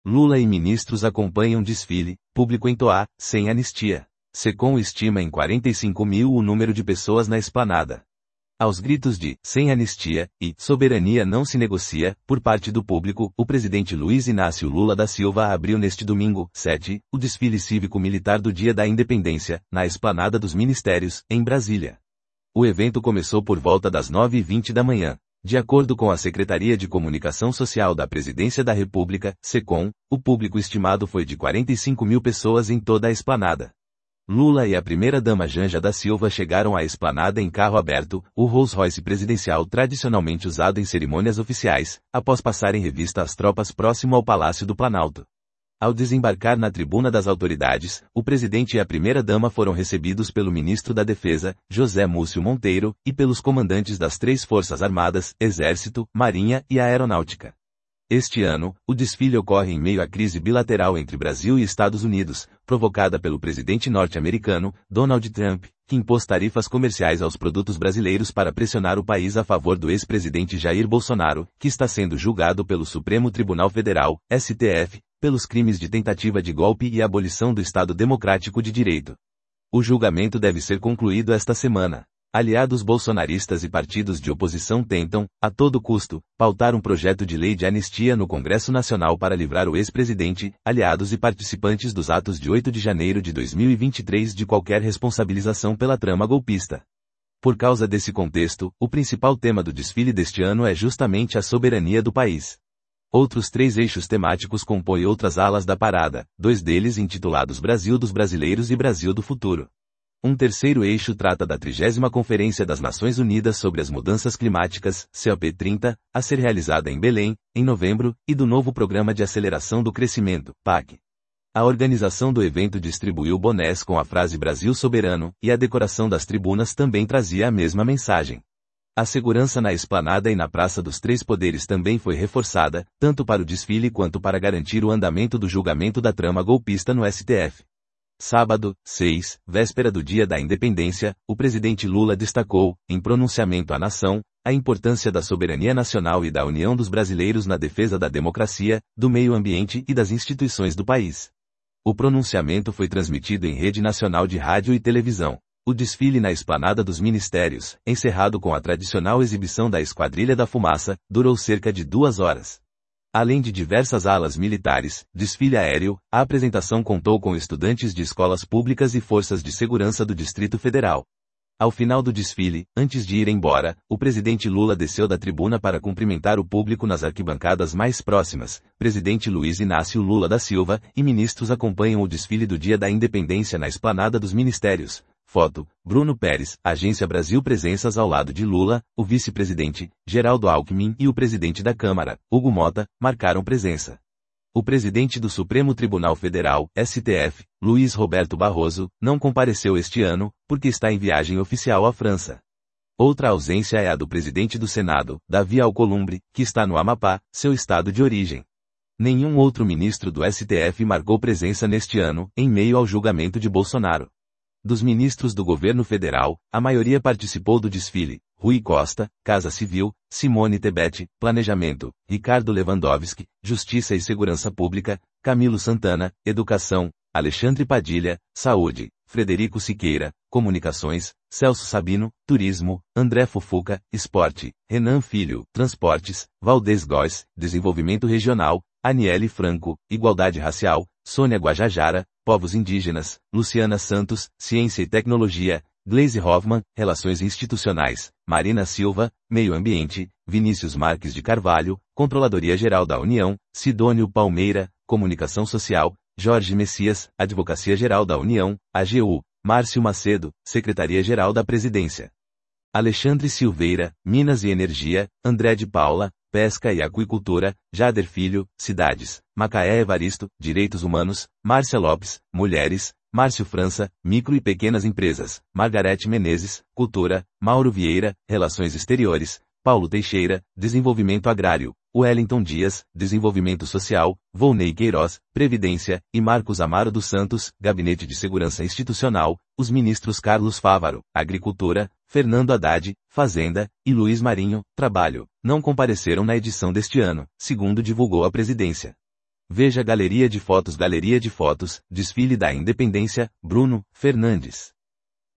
Lula e ministros acompanham desfile, público entoar, sem anistia. Secom estima em 45 mil o número de pessoas na esplanada. Aos gritos de "sem anistia" e "soberania não se negocia", por parte do público, o presidente Luiz Inácio Lula da Silva abriu neste domingo, 7, o desfile cívico-militar do Dia da Independência, na Esplanada dos Ministérios, em Brasília. O evento começou por volta das 9h20 da manhã. De acordo com a Secretaria de Comunicação Social da Presidência da República, Secom, o público estimado foi de 45 mil pessoas em toda a esplanada. Lula e a primeira-dama Janja da Silva chegaram à esplanada em carro aberto, o Rolls-Royce presidencial tradicionalmente usado em cerimônias oficiais, após passar em revista às tropas próximo ao Palácio do Planalto. Ao desembarcar na tribuna das autoridades, o presidente e a primeira-dama foram recebidos pelo ministro da Defesa, José Múcio Monteiro, e pelos comandantes das 3 Forças Armadas, Exército, Marinha e Aeronáutica. Este ano, o desfile ocorre em meio à crise bilateral entre Brasil e Estados Unidos, provocada pelo presidente norte-americano, Donald Trump, que impôs tarifas comerciais aos produtos brasileiros para pressionar o país a favor do ex-presidente Jair Bolsonaro, que está sendo julgado pelo Supremo Tribunal Federal, STF, pelos crimes de tentativa de golpe e abolição do Estado Democrático de Direito. O julgamento deve ser concluído esta semana. Aliados bolsonaristas e partidos de oposição tentam, a todo custo, pautar um projeto de lei de anistia no Congresso Nacional para livrar o ex-presidente, aliados e participantes dos atos de 8 de janeiro de 2023 de qualquer responsabilização pela trama golpista. Por causa desse contexto, o principal tema do desfile deste ano é justamente a soberania do país. Outros 3 eixos temáticos compõem outras alas da parada, 2 deles intitulados Brasil dos Brasileiros e Brasil do Futuro. Um terceiro eixo trata da 30ª Conferência das Nações Unidas sobre as Mudanças Climáticas, COP30, a ser realizada em Belém, em novembro, e do novo Programa de Aceleração do Crescimento, PAC. A organização do evento distribuiu bonés com a frase Brasil Soberano, e a decoração das tribunas também trazia a mesma mensagem. A segurança na esplanada e na Praça dos 3 Poderes também foi reforçada, tanto para o desfile quanto para garantir o andamento do julgamento da trama golpista no STF. Sábado, 6, véspera do Dia da Independência, o presidente Lula destacou, em pronunciamento à nação, a importância da soberania nacional e da união dos brasileiros na defesa da democracia, do meio ambiente e das instituições do país. O pronunciamento foi transmitido em rede nacional de rádio e televisão. O desfile na Esplanada dos Ministérios, encerrado com a tradicional exibição da Esquadrilha da Fumaça, durou cerca de 2 horas. Além de diversas alas militares, desfile aéreo, a apresentação contou com estudantes de escolas públicas e forças de segurança do Distrito Federal. Ao final do desfile, antes de ir embora, o presidente Lula desceu da tribuna para cumprimentar o público nas arquibancadas mais próximas. Presidente Luiz Inácio Lula da Silva e ministros acompanham o desfile do Dia da Independência na Esplanada dos Ministérios. Foto, Bruno Pérez, Agência Brasil. Presenças ao lado de Lula, o vice-presidente, Geraldo Alckmin e o presidente da Câmara, Hugo Mota, marcaram presença. O presidente do Supremo Tribunal Federal, STF, Luiz Roberto Barroso, não compareceu este ano, porque está em viagem oficial à França. Outra ausência é a do presidente do Senado, Davi Alcolumbre, que está no Amapá, seu estado de origem. Nenhum outro ministro do STF marcou presença neste ano, em meio ao julgamento de Bolsonaro. Dos ministros do governo federal, a maioria participou do desfile: Rui Costa, Casa Civil, Simone Tebet, Planejamento, Ricardo Lewandowski, Justiça e Segurança Pública, Camilo Santana, Educação, Alexandre Padilha, Saúde, Frederico Siqueira, Comunicações, Celso Sabino, Turismo, André Fufuca, Esporte, Renan Filho, Transportes, Valdez Góes, Desenvolvimento Regional, Aniele Franco, Igualdade Racial, Sônia Guajajara, Povos Indígenas, Luciana Santos, Ciência e Tecnologia, Gleisi Hoffmann, Relações Institucionais, Marina Silva, Meio Ambiente, Vinícius Marques de Carvalho, Controladoria Geral da União, Sidônio Palmeira, Comunicação Social, Jorge Messias, Advocacia Geral da União, AGU, Márcio Macedo, Secretaria-Geral da Presidência. Alexandre Silveira, Minas e Energia, André de Paula, Pesca e Aquicultura, Jader Filho, Cidades, Macaé Evaristo, Direitos Humanos, Márcia Lopes, Mulheres, Márcio França, Micro e Pequenas Empresas, Margarete Menezes, Cultura, Mauro Vieira, Relações Exteriores, Paulo Teixeira, Desenvolvimento Agrário, Wellington Dias, Desenvolvimento Social, Volney Queiroz, Previdência, e Marcos Amaro dos Santos, Gabinete de Segurança Institucional, os ministros Carlos Fávaro, Agricultura, Fernando Haddad, Fazenda, e Luiz Marinho, Trabalho, não compareceram na edição deste ano, segundo divulgou a presidência. Veja Galeria de Fotos, desfile da Independência, Bruno Fernandes.